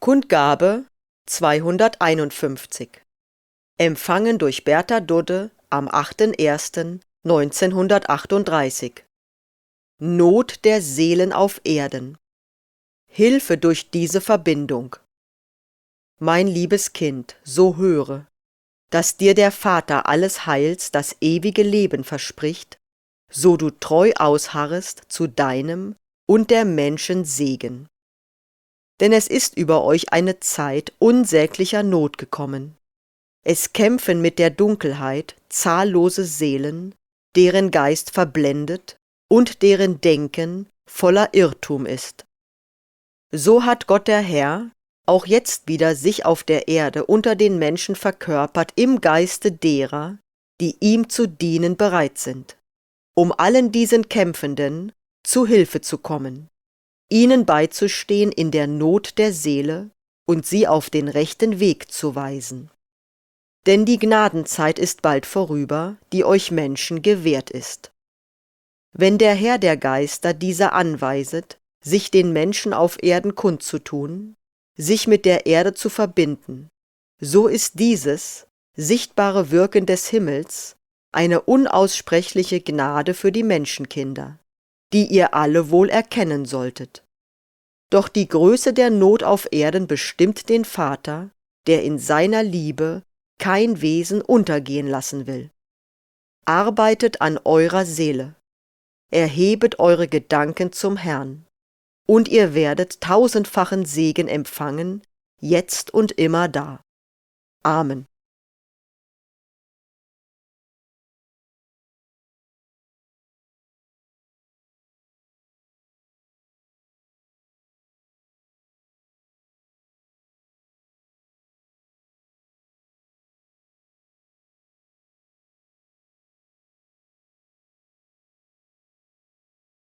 Kundgabe 251. Empfangen durch Bertha Dudde am 8.01.1938. Not der Seelen auf Erden. Hilfe durch diese Verbindung. Mein liebes Kind, so höre, dass dir der Vater alles Heils das ewige Leben verspricht, so du treu ausharrest zu deinem und der Menschen Segen. Denn es ist über euch eine Zeit unsäglicher Not gekommen. Es kämpfen mit der Dunkelheit zahllose Seelen, deren Geist verblendet und deren Denken voller Irrtum ist. So hat Gott der Herr auch jetzt wieder sich auf der Erde unter den Menschen verkörpert im Geiste derer, die ihm zu dienen bereit sind, um allen diesen Kämpfenden zu Hilfe zu kommen, ihnen beizustehen in der Not der Seele und sie auf den rechten Weg zu weisen. Denn die Gnadenzeit ist bald vorüber, die euch Menschen gewährt ist. Wenn der Herr der Geister dieser anweiset, sich den Menschen auf Erden kundzutun, sich mit der Erde zu verbinden, so ist dieses sichtbare Wirken des Himmels eine unaussprechliche Gnade für die Menschenkinder, die ihr alle wohl erkennen solltet. Doch die Größe der Not auf Erden bestimmt den Vater, der in seiner Liebe kein Wesen untergehen lassen will. Arbeitet an eurer Seele, erhebet eure Gedanken zum Herrn, und ihr werdet tausendfachen Segen empfangen, jetzt und immerdar. Amen.